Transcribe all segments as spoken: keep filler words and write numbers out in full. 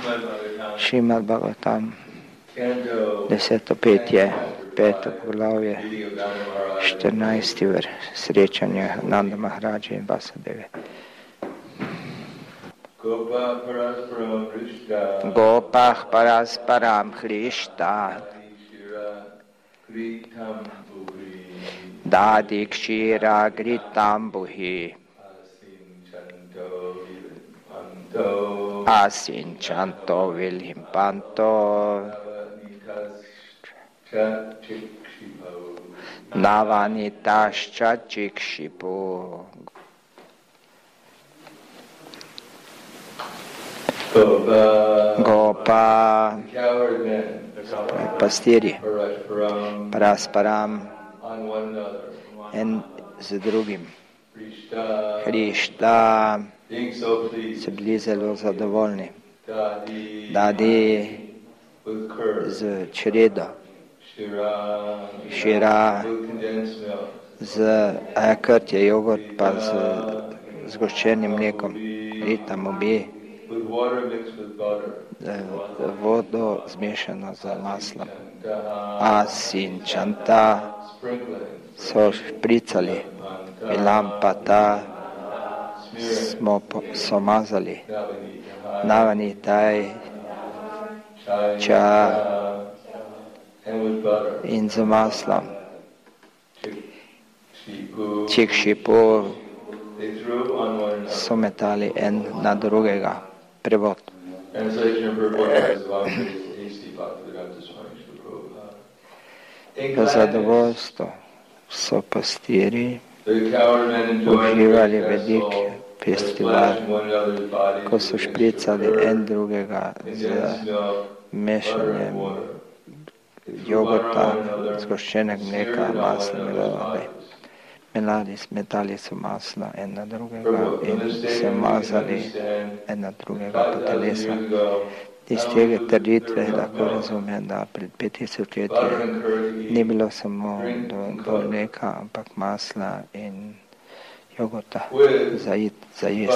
Šrimad Bhagavatam, deseto petje, peto poglavje, štirinajsti vrh, srečanje Nanda Maharaja in Vasudeve. Gopah parasparam Hrishta Dadi kshira gritambuhi Asinchanto vilhimpanto Navanitascha chikshipu. Gopa, pastirji, parasparam, en z drugim. Hrishta, so bili zelo zadovoljni. Dadi z čredo, šira z akrt je jogurt pa z zgoščenim mlekom. Ritam obi, vodo zmešano z maslom. Asincanta so špricali, vilampata smo so mazali, navanitaj ča in z maslom. Čikshipu so metali en na drugega. Prevod. V zadovoljstvo so pastiri uživali velik festival, ko so špricali en drugega z mešanjem jogurta, zgoščenega mleka, masla in vode. Melali, smetali so maslo en na drugega in se mazali en na drugega po telesa. Iz tega trditve lahko razumem, da pred pet tisoč leti ni bilo samo do mleka, ampak masla in jogurta za jesti,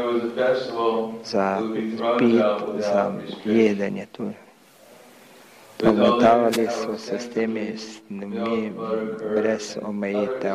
za pit, za jedenje tudi. Obmetavali so se s temi snovmi brez omejitev.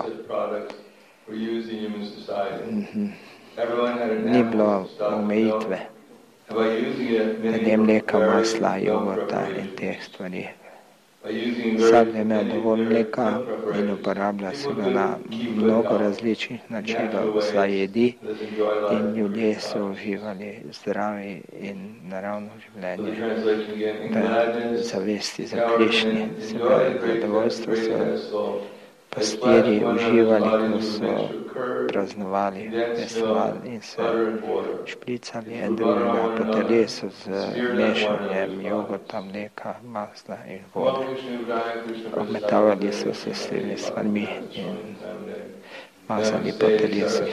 Mm-hmm. Ni bilo omejitve, glede mleka, masla, jogurta in teh stvari. Vsak je imel dovolj mleka in uporablja se ga na mnogo različnih načinov za jedi in ljudje so uživali zdravi in naravno življenje. Zavesti za Krišni, se pravi, zadovoljstvo so pastirji uživali, ko so praznovali festival in se špricali en drugega po telesu z mešanjem jogurta, mleka, masla in vode. Obmetavali so se s temi stvarmi in mazali po telesu.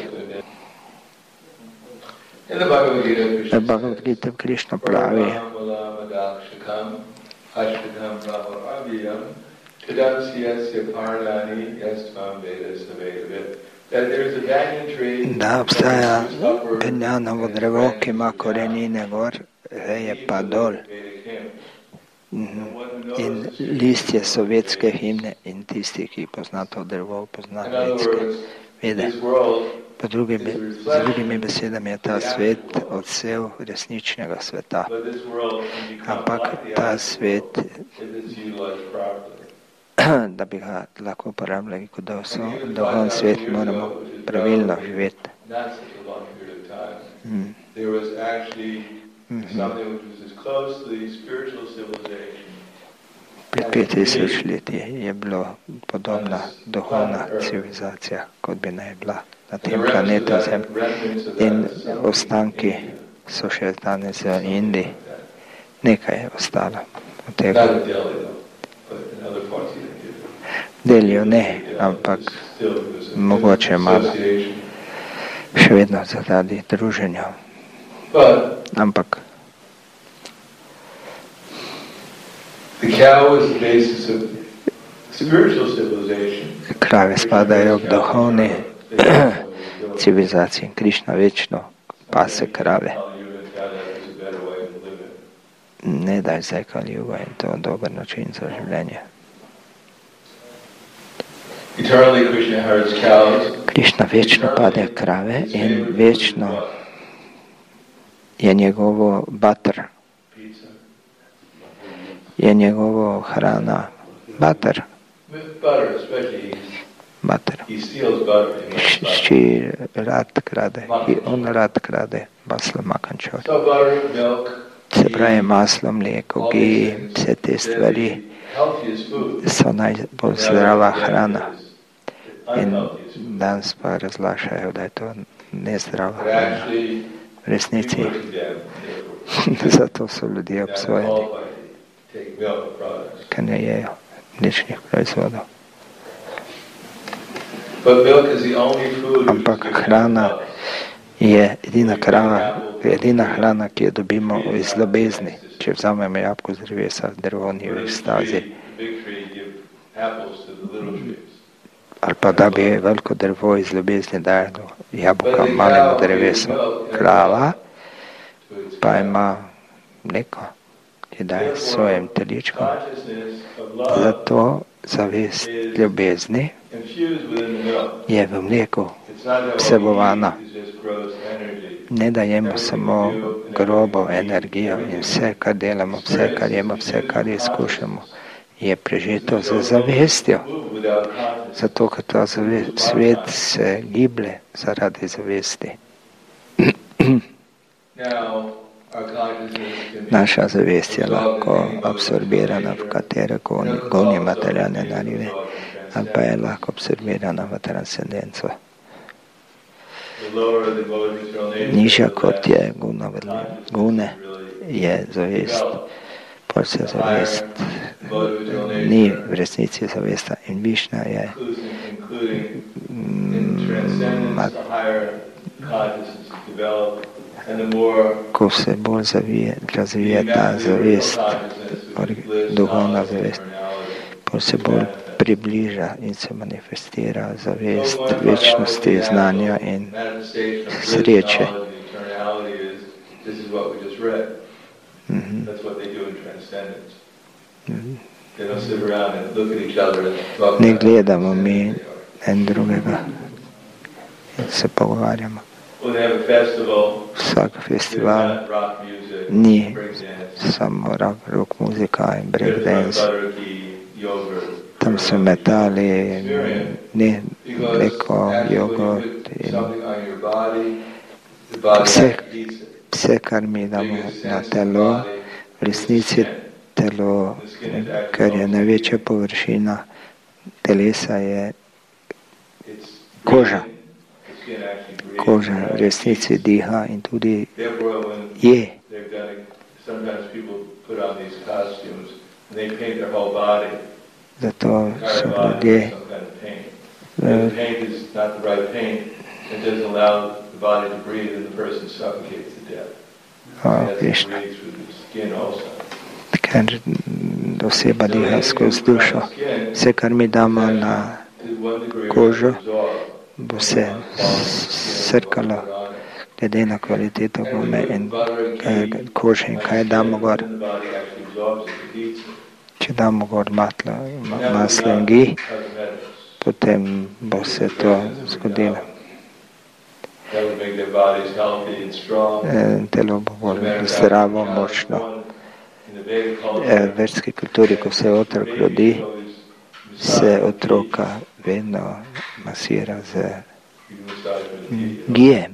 V Bhagavad Gita Krišna pravi, da obstaja penjanovo drevo, ki ima korenine gor, veje pa dol. In listje so vedske himne in tisti, ki pozna to drevo, pozna vedske vede. Po drugimi, z drugimi besedami je ta svet odsev resničnega sveta. Ampak ta svet, da bi ga lahko uporabljali kot duhovni svet, moramo pravilno živeti. Mm. Mm-hmm. Pred pet tisoč leti je bilo podobna duhovna civilizacija, kot bi naj bila na tem planetu Zemlji. In ostanki so še danes v Indiji. Nekaj je ostalo od tega. Delijo ne, ampak mogoče malo. Še vedno zaradi druženja. Ampak krave spadajo k duhovni civilizaciji. Krišna večno pase krave ne daj zdaj Kaljuga in to dober način za življenje. Krišna večno pade krave in večno je njegovo butter, je njegovo hrana butter. Butter. She rad krade, on rad krade maslo, makančor. Se pravi maslo, mlijeko, gi, vse te stvari so najbolj zdrava hrana. In danes pa razlašajo, da je to nezdrava hrana. V resnici zato so ljudje obsojeni, ker ne jejo mlečnih proizvodov. Ampak hrana je edina krava, edina hrana, ki jo dobimo iz ljubezni. Če vzamemo jabolko z drevesa, drevo ni v ekstazi. Ali pa da bi veliko drevo iz ljubezni dajalo jabolka malemu drevesu. Krava pa ima mleko, ki daje svojim teličkom. Zato zavest ljubezni je v mleku vsebovana. Ne dajemo samo grobo energijo in vse, kar delamo, vse, kar jemo, vse, kar izkušamo, je prežeto z zavestjo. Zato, ker ta svet se giblje zaradi zavesti. Naša zavest je lahko absorbirana v katere gonje materialne narive, ali pa je lahko absorbirana v transcendenco. Nižja kot je gune, je zavest. Pol se zavest ni v resnici zavesta in višnja je mat, ko se bolj zavije, razvije ta zavest, duhovna zavest, bolj se bolj približa in se manifestira zavest večnosti, znanja in sreče. Mm-hmm. Ne gledamo mi en drugega in se pogovarjamo. Vsak festival ni samo rock muzika in breakdance. Tam so metali, ne, mleko, jogurt in vse, vse, kar mi damo na telo, v resnici telo, ker je največja površina telesa, je koža. Koža v resnici diha in tudi je. Zato so ljudje ker oseba diha skozi dušo. Vse, kar mi damo na kožo, bo se srkalo glede na kvaliteto gume in kože in kaj damo gor. Če damo gor matlo, maslo in gi, potem bo se to zgodilo. Telo bo bolj zdravo, močno. V verski kulturi, ko se otrok rodi, se otroka vedno masira z gijem.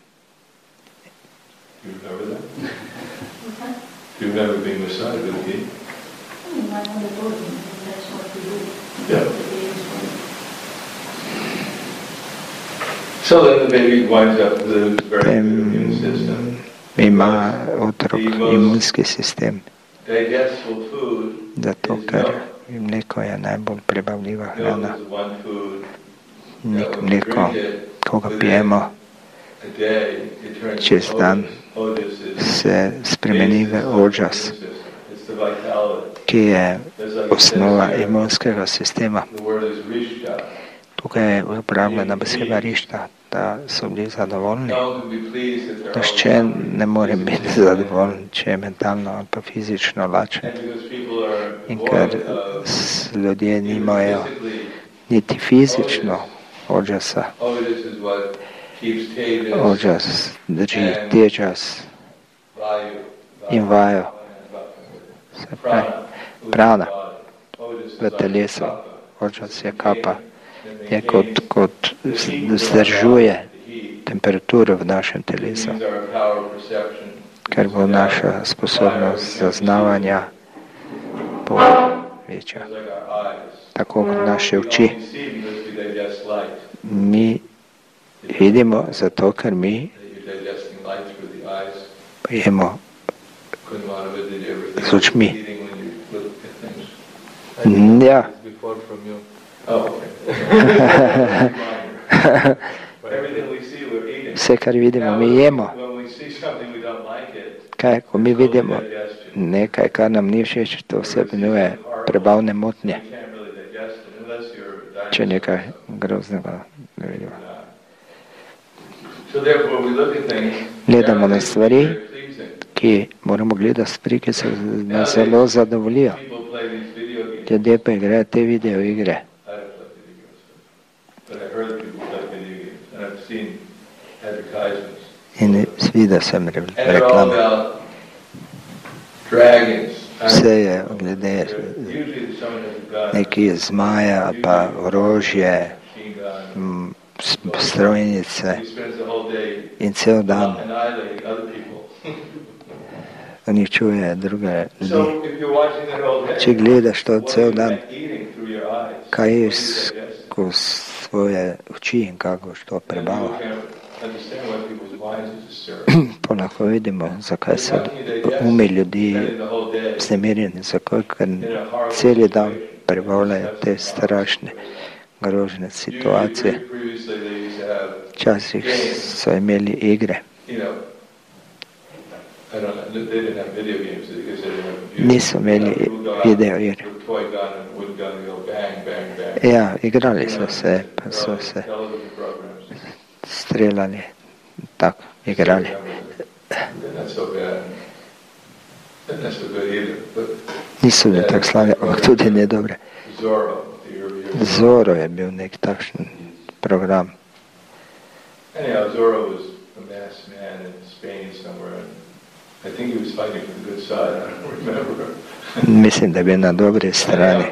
Potem ima otrok imunski sistem, zato ker mleko je najbolj prebavljiva hrana. Mleko, ko ga pijemo čez dan, se spremeni v ojas, ki je osnova imunskega sistema. Tukaj je uporabljena beseda rišta, da so bili zadovoljni. Nihče ne more biti zadovoljen, če je mentalno ali pa fizično lačen. In ker ljudje nimajo niti fizično ođasa, ođas drži tejas in vajo, se pravi prana v telesu, ođas je kapa, je kot, kot zdržuje temperaturo v našem telesu, ker bo naša sposobnost zaznavanja bo večja. Tako kot naše oči. Mi vidimo zato, ker mi jemo z očmi. Ja. Vse, kar vidimo, mi jemo. Kaj, ko mi vidimo nekaj, kar nam ni všeč, to vse imenuje prebavne motnje. Če nekaj groznega ne vidimo. Gledamo na stvari, ki moramo gledati stvari, ki se nas zelo zadovoljijo. Ljudje pa igrajo te video igre. In videl sem reklame. Vse je glede neki zmaja, pa orožje, strojnice in cel dan uničuje druge ljudi. Če gledaš to cel dan, kaj je skozi svoje oči in kako to prebava, pa lahko vidimo, zakaj so umi ljudi vznemirjeni, zakaj, ker celi dan prebavljajo te strašne, grožne situacije. Včasih so imeli igre. Niso imeli video igre. Ja, igrali so se, pa so se streljali, tako, igrali. Niso bili tako slabi, ampak tudi ne dobre. Zorro je bil nek takšen program. Mislim, da je bil na dobri strani.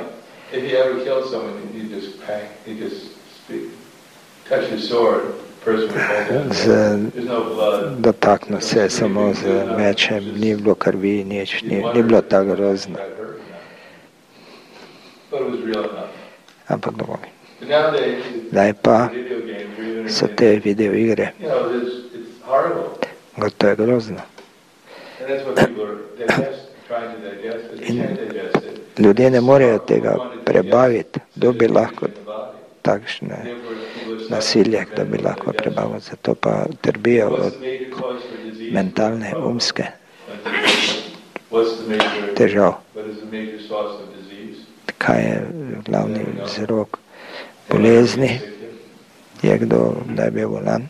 Z, dotaknil se je samo z mečem, ni bilo krvi, nič, ni, ni bilo tako grozno. Ampak dovolj. Zdaj pa so te video igre. To je grozno. In ljudje ne morejo tega prebaviti, kdo bi lahko takšne nasilje, kdo bi lahko prebavil, zato pa trpijo od mentalne, umske težav. Kaj je glavni vzrok bolezni? Je kdo, da je bil bolan?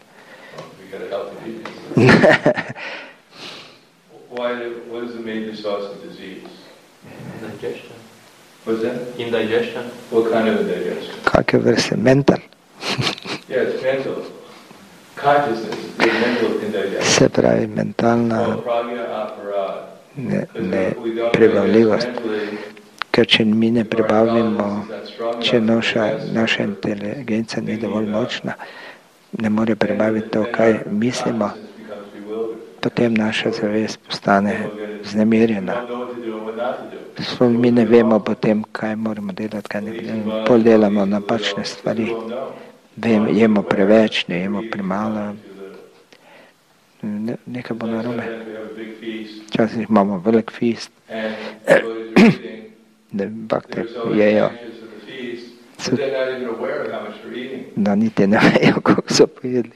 What is the major source of disease? Indigestion. What's that? Indigestion. What kind of indigestion? Kakve vrste? Mental. Yeah, it's mental. Consciousness is mental indigestion. Se pravi, mentalna ne, ne prebavljivost. Ker če mi ne prebavljamo, če naša, naša inteligenca ni dovolj močna, ne more prebaviti to, kaj mislimo, potem naša zavest postane vznemirjena. Mi ne vemo potem, kaj moramo delati, kaj ne delamo. Pol delamo napačne stvari. Vem, jemo preveč, ne jemo premalo. Ne, nekaj bo narobe. Včasih imamo velik fist. Bakter jejo. Da niti ne vejo, koliko so pojedli.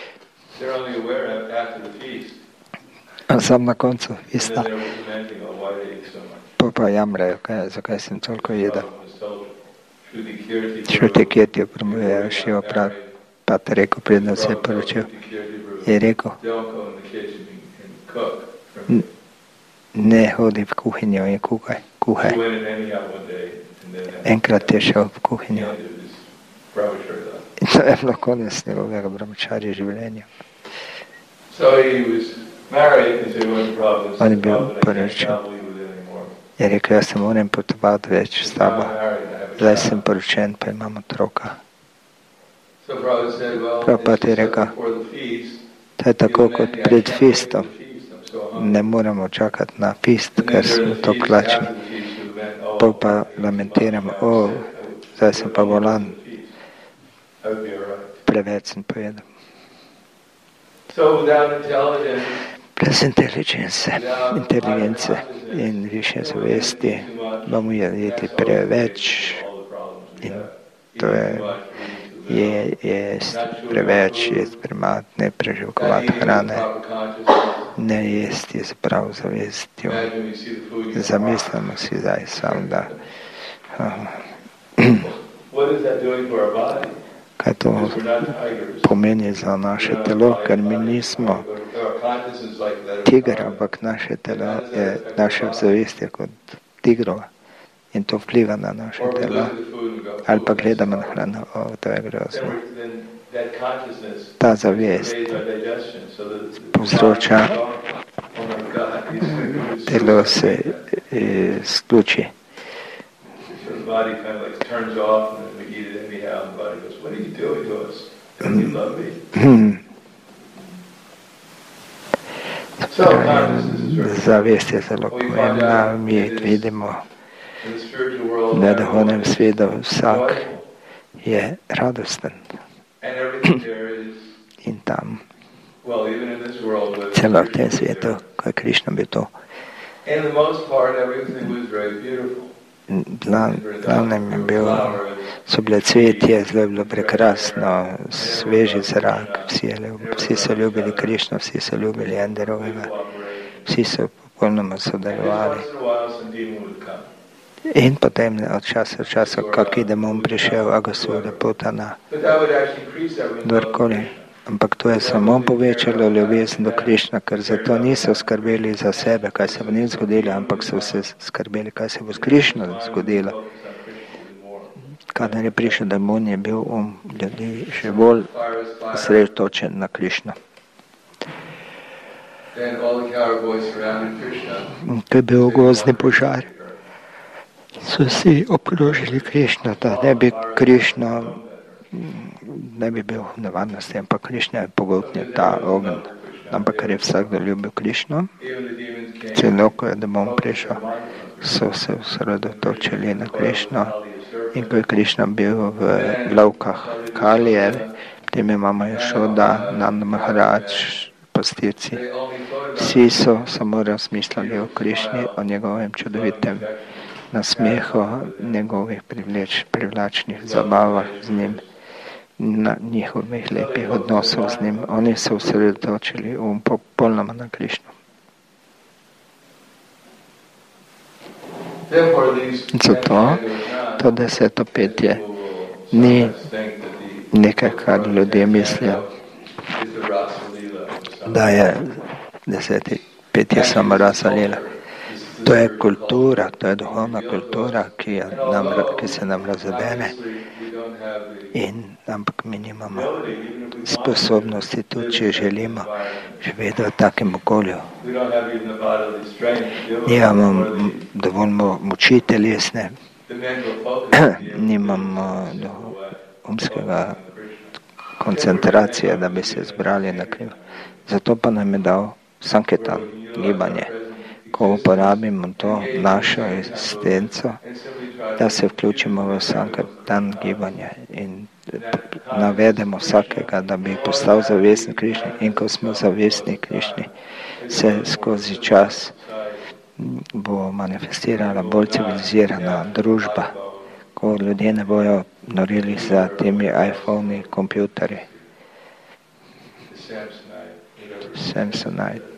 Sam na koncu ista. Pa pa jamrajo, kaj, zakaj sem toliko jedel. Šruti Kirti promuje Šiva Pater rekel, predno se je poročil, je rekel, ne hodi v kuhinjo in kuhaj, kuhaj. Enkrat je šel v kuhinjo in to je bilo konec njegovega brahmačarja življenja. On je bil poročen. Je rekel, jaz se moram potovati več s tabo. Zdaj sem poročen, pa imam otroka. Prabhupada je rekel, to je tako kot pred fistom. Ne moramo čakati na fist, ker smo to plačni. Pol pa lamentiramo, o, zdaj sem pa bolan. Preveč sem pojedel. Brez inteligence, inteligence in više zavesti bomo jedli preveč in to je je jest preveč, jest premalo, ne preživkovati hrane, ne jesti z prav zavestjo. Zamislimo si zdaj sam, da kaj to pomeni za naše telo, ker mi nismo tiger, ampak naše telo je, naša zavest je kot tigrova in to vpliva na naše telo. Ali pa gledamo na hrano, o, to je grozno. Ta zavest povzroča, telo se e, sključi. Zavest je zelo pomembna, mi vidimo, da duhovnem svetu vsak je radosten. In tam, celo v tem svetu, ko je Krišna bil to. Glavnem je bil, so bile cvetje, zelo je bilo prekrasno, sveži zrak, vsi, vsi so ljubili Krišno, vsi so ljubili en drugega, vsi so popolnoma sodelovali. In potem od časa do časa, kaki demon prišel, Aghasura, Putana, kdorkoli. Ampak to je samo povečalo ljubezen do Krišna, ker zato niso skrbeli za sebe, kaj se bo njim zgodilo, ampak so se skrbeli, kaj se bo s Krišno zgodilo. Kadar je prišel demon, je bil um ljudi še bolj osredotočen na Krišno. Ko je bil gozdni požar, so si obkrožili Krišno, da ne bi Krišno ne bi bil v nevarnosti, ampak Krišna je pogoltnil ta ogenj. Ampak ker je vsakdo ljubil Krišno, celo ko je demon prišel, so se osredotočili na Krišno. In ko je Krišna bil v lovkah Kalijev, potem imamo Jašoda, Nanda Maharaj, pastirci. Vsi so samo razmišljali o Krišni, o njegovem čudovitem nasmehu, njegovih privleč, privlačnih zabavah z njim, na njihovih lepih odnosov z njim. Oni so osredotočili um popolnoma na Krišno. Zato to deseto petje ni nekaj, kar ljudje mislijo, da je deseti petje samo rasa lila. To je kultura, to je duhovna kultura, ki, je nam, ki se nam razvene. In, ampak mi nimamo sposobnosti, tudi če želimo živeti v takem okolju. Nimamo dovolj moči telesne, nimamo umskega koncentracije, da bi se zbrali na kriv. Zato pa nam je dal sanketan, gibanje. Ko uporabimo to našo existenco, da se vključimo v sanketan gibanje in navedemo vsakega, da bi postal zavestni Krišni. In ko smo zavestni Krišni, se skozi čas bo manifestirala bolj civilizirana družba, ko ljudje ne bojo norili za temi iPhone-i, kompjuterji. Samsonite.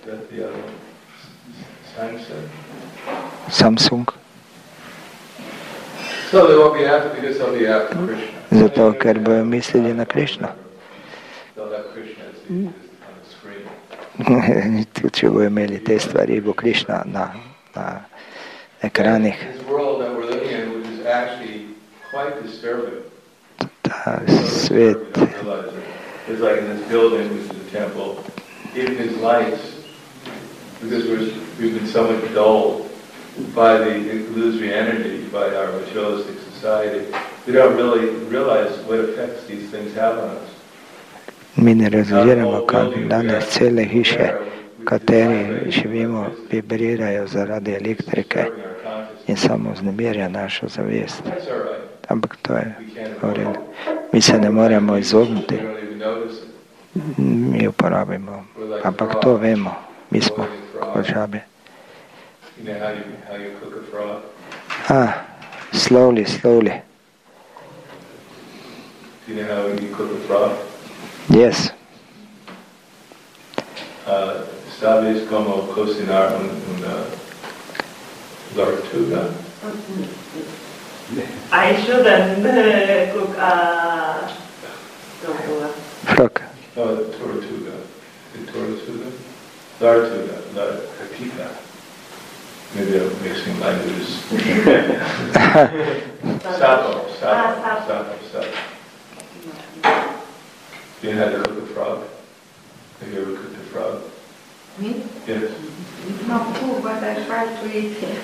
Samsung. Zato, ker bojo mislili na Krišno. če bo imeli te stvari, bo Krišna na, na ekranih. Ta svet because we're, we've been so much dulled by the illusory energy, by our materialistic society, we don't really realize what effects these things have on us. Mi ne razumemo, kako danes cele hiše, v kateri živimo, vibrirajo zaradi elektrike in samo vznemirja našo zavest. Ampak to je v redu. Mi se ne moremo izogniti. Mi uporabimo. Ampak to vemo. Mi smo kot žabe. Ah, slowly, slowly. Do you know how you cook a frog? Yes. Uh, Sabes como cocinar un, una tortuga? I shouldn't uh, cook a tortuga. Frog. Oh, tortuga. The tortuga? Tortuga, not tortuga. Maybe I'm mixing languages. Sapo, sapo, sapo, sapo. Do you know how to cook a frog? Have you ever cooked a frog? Me? Yes. Not cook, but I try to eat it.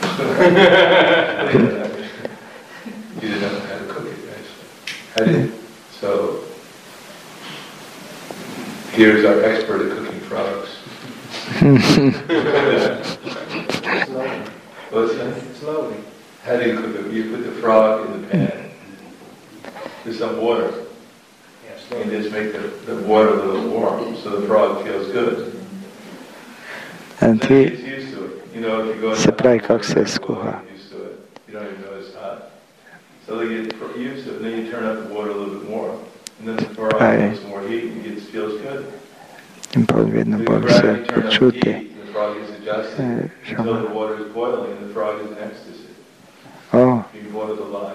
You didn't know how to cook it, right? How did, so, here's our expert at cooking frogs. What's that? Slowly. How do you cook it? You put the frog in the pan with some water. And just make the, the water a little warm so the frog feels good. And then he, it gets used to it. You know, if you go in se the pravi, hot kako se water, skuha. you get used to it. You don't even know it's hot. So they get used to it, and then you turn up the water a little bit more. And then the frog Aye. gets more heat and gets, feels good. In pol vedno So you bolj se gradually turn up the počuti. heat, and the frog gets adjusted Eh, until žama. the water is boiling and the frog is in ecstasy. O, You boil it alive.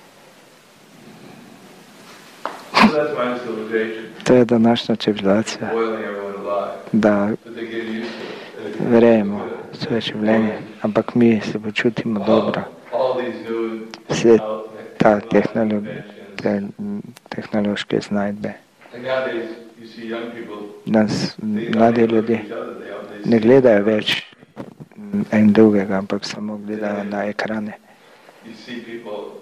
So that's my civilization. to je današnja civilizacija, Boiling everyone alive. da But they get used to it. And they get verjemo used to it. svoje življenje, ampak mi se počutimo dobro. All these new Vse health ta technological tehnolo inventions. te tehnološke znajdbe. And nowadays you see young people, Nas, they mladi don't look ljudje at each other, they, they ne see- gledajo več en drugega, ampak samo gledajo na ekrane. You see people,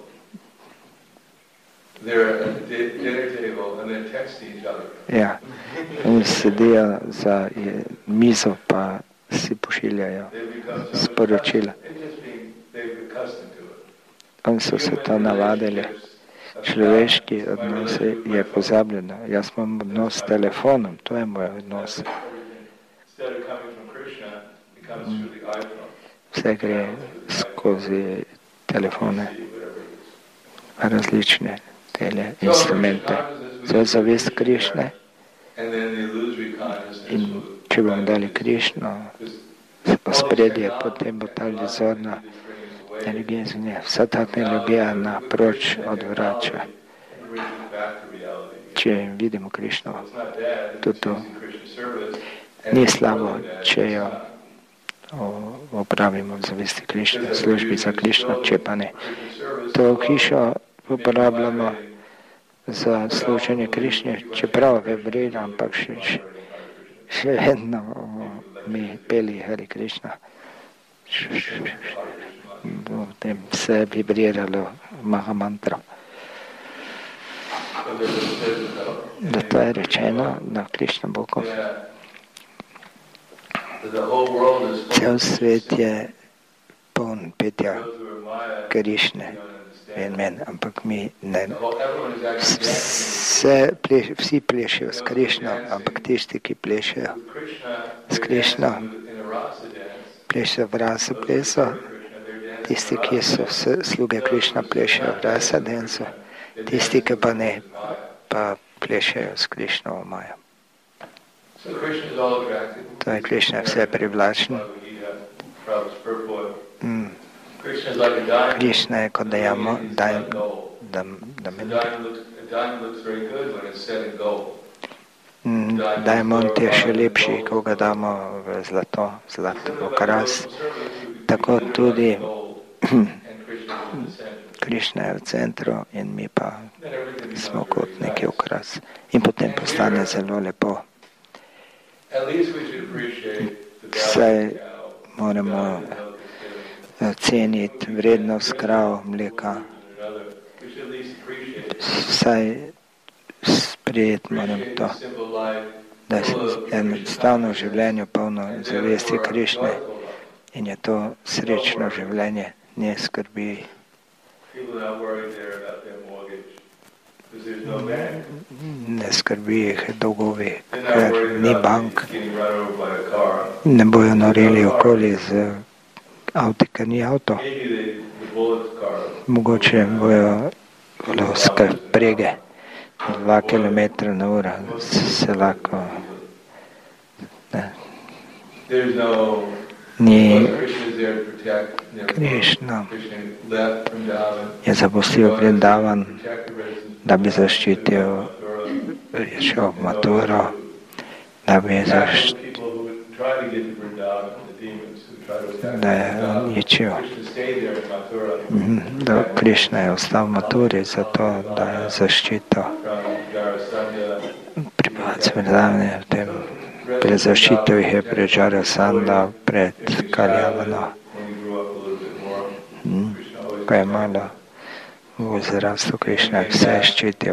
they're at the di- dinner table and they're texting each other. Ja, in sedijo za je- mizo pa si pošiljajo They've become so much sporočila. accustomed- it's just being, they've accustomed to it. Oni so se to Human navadili. relationships have Človeški stopped. My odnos relationship with my je phone. pozabljeno. Jaz imam odnos s telefonom, to je moj odnos. Instead of coming from Krishna, it comes through the iPhone. Vse gre skozi telefone, See whatever it is. različne tele So, instrumente. Krishna consciousness, we To je just zavest sit there, Krišne and then the illusory consciousness in will- če bomo dali Krišno v spredje, potem bo ta iluzorna energija zunaj. Vsa ta energija naproč odvrača. Če vidimo Krišno, tudi to ni slabo, če jo o- opravimo v zavesti Krišne, v službi za Krišno, če pa ne. To hišo uporabljamo za služenje Krišne, čeprav vibrira, ampak še, še, še vedno o, mi peli Hari Krišna. V tem se je vibriralo Mahamantro. Da to je rečeno na Krišna Boku. Cel svet je poln petja Krišne in men, ampak mi ne. Vse, ple, vsi plešejo s Krišno, ampak tisti, ki plešejo s Krišno, plešejo v rasa pleso, tisti, ki so vse sluge Krišna, plešejo v rasa denso, tisti, ki pa ne, pa plešejo s Krišno v Majo. To je Krišna vse privlačno. Mm. Krišna je kot dajamo, daj, da, da meni. Mm, diamond je še lepši, ko ga damo v zlato, zlato okras. Tako tudi Krišna je v centru in mi pa smo kot neki okras. In potem postane zelo lepo. Vsaj moramo ceniti vrednost krav, mleka. Vsaj sprejeti moram to, da je enostavno v življenju polno zavesti Krišne in je to srečno življenje, ne skrbi. Ne skrbi jih dolgovi, ker ni bank, ne bojo norili okoli z avti, ker ni avto. Mogoče bojo lovske prege, dva kilometra na uro se lahko. Ni Krišna je zapustil Vrindavan, da bi zaščitil Rišo Maturo, da bi zaščitil, da je uničil. Da Krišna je ostal v Maturi zato, da je zaščitil pripadce Vrindavane v tem. Pred zaščitil jih je pred Jarasandha, pred Kaljavano. Hmm. Ko je malo v zrastu Krišna vse ščitil.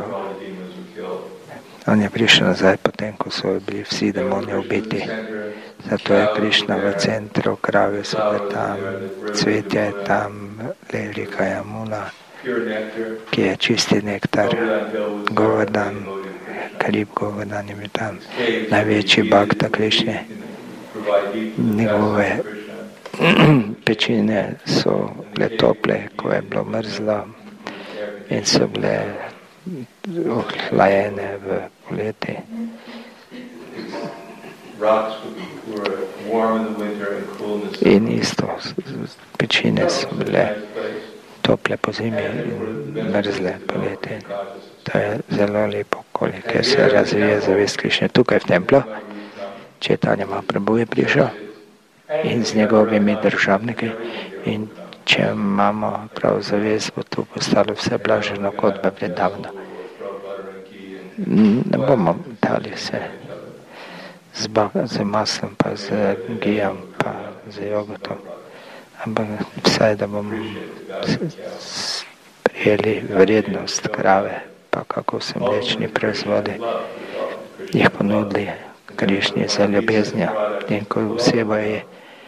On je prišel nazaj potem, ko so bili vsi demoni ubiti. Zato je Krišna v centru, krave so tam, cvetje je tam, Lelika Jamuna, ki je čisti nektar, Govardhan. Karib Govardhan je bil tam, največji bhakta Krišne. Njegove pečine so bile tople, ko je bilo mrzlo in so bile ohlajene v poleti. In isto, pečine so bile tople po zimi in mrzle poleti. To je zelo lepo okolje, ker se razvija zavest Krišne. Tukaj v templu Chaitanya Mahaprabhu je prišel in z njegovimi državniki. In če imamo prav zavest, bo tu postalo vse blaženo kot v Vrindavanu. Ne bomo dali se z, z maslom, pa z gijam, pa z jogotom. Ampak vsaj, da bomo prijeli vrednost krave, pa kako so mlečni proizvodi, jih ponudili Krišni za ljubeznjo. In ko oseba je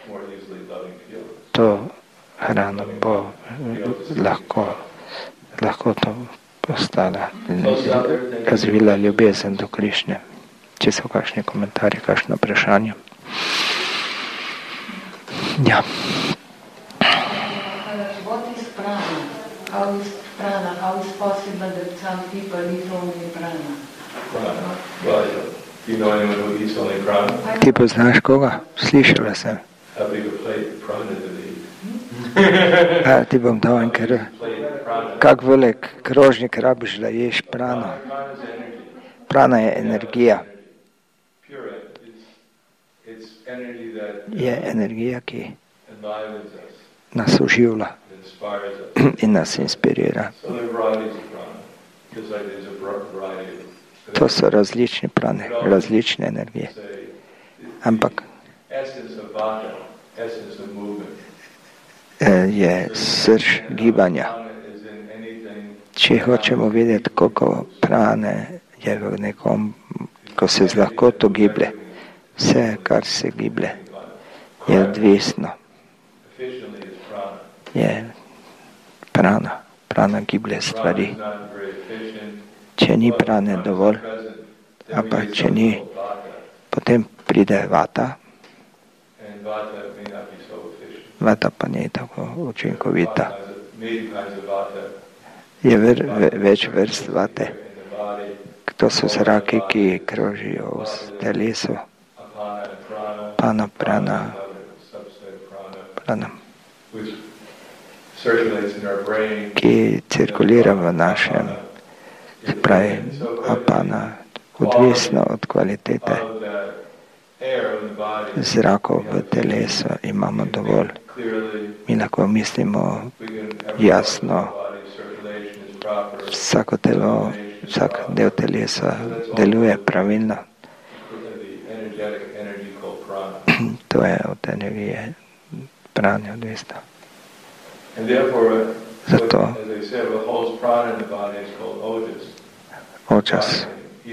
to hrano, bo lahko, lahko to postala, razvila ljubezen do Krišne. Če so kakšni komentarji, kakšno vprašanje? Ja. How is prana? How is possible that some people eat only prana? Prana. Well, do you know anyone who eats only prana? Ti poznaš koga? Slišala sem. How big a plate of prana do they eat? A, ti bom dal enkrat. Kak velik krožnik rabiš, da ješ prano? Prana je energija. Je energija, ki nas oživlja in nas inspirira. To so različne prane, različne energije. Ampak je srž gibanja. Če hočemo videti, koliko prane je v nekom, ko se z lahkoto giblje, vse, kar se giblje, je odvisno. Je prana. Prana giblje stvari. Če ni prane dovolj, a pa če ni, potem pride vata. Vata pa ni tako učinkovita. Je ver, več vrst vate. To so zraki, ki krožijo v telesu. Pana, prana, prana, ki cirkulira v našem, se pravi, apana, odvisno od kvalitete zrakov v telesu, imamo dovolj. Mi lahko mislimo jasno, vsako telo, vsak del telesa deluje pravilno. To je od energije prane odvisno. Zato očas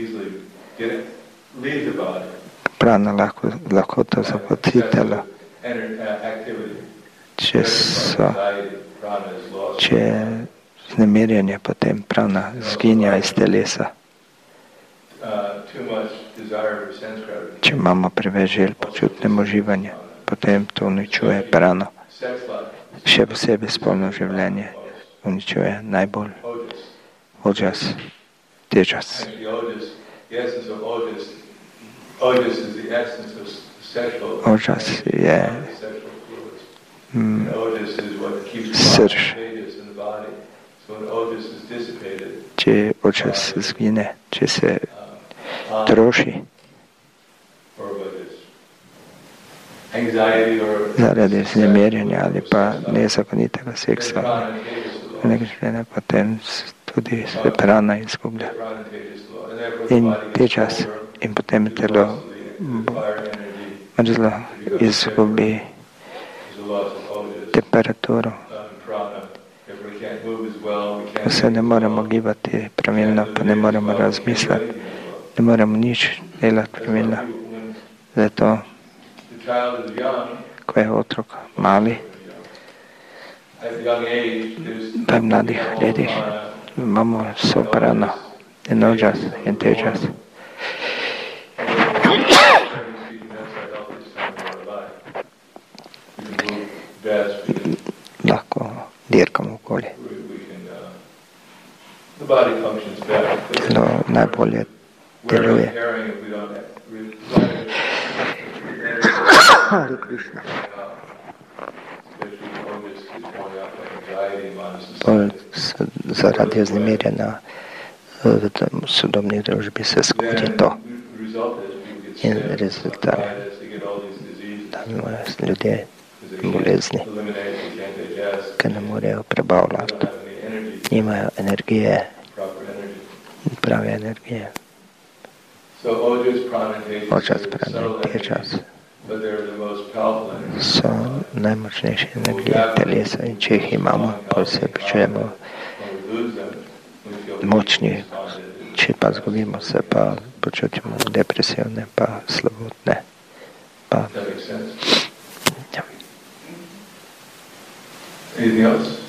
prana lahko, lahko to zapoti telo. Če so, če vznemirjenje, potem prana zginja iz telesa. Če imamo preveč želj po čutnem uživanju, potem to uničuje prano. Še posebej spolno življenje uničuje najbolj ojas, tejas. Ojas je mm, srž. Če ojas zgine, če se troši zaradi vznemirjenja ali pa nezakonitega seksa, potem tudi se prana izgublja. In tejas in potem telo mrzlo izgubi temperaturo. Se ne moremo gibati pravilno, pa ne moremo razmisliti, ne moremo nič delati pravilno. Zato, ko je otrok mali, v mladih letih imamo vso prano in ojas in tejas. Lahko dirkamo okoli. Telo najbolje deluje. Hare Krishna. Zaradi vznemirjenja v sodobni družbi se skoči to. In rezultat, da imajo ljudje bolezni, ki ne morejo prebavljati, nimajo energije, prave energije. Očas, prana in tejas so najmočnejše energije telesa in če jih imamo, pa se počujemo močni, če pa zgubimo se, pa počutimo depresivne, pa slabotne. Pa, ja. Anything else?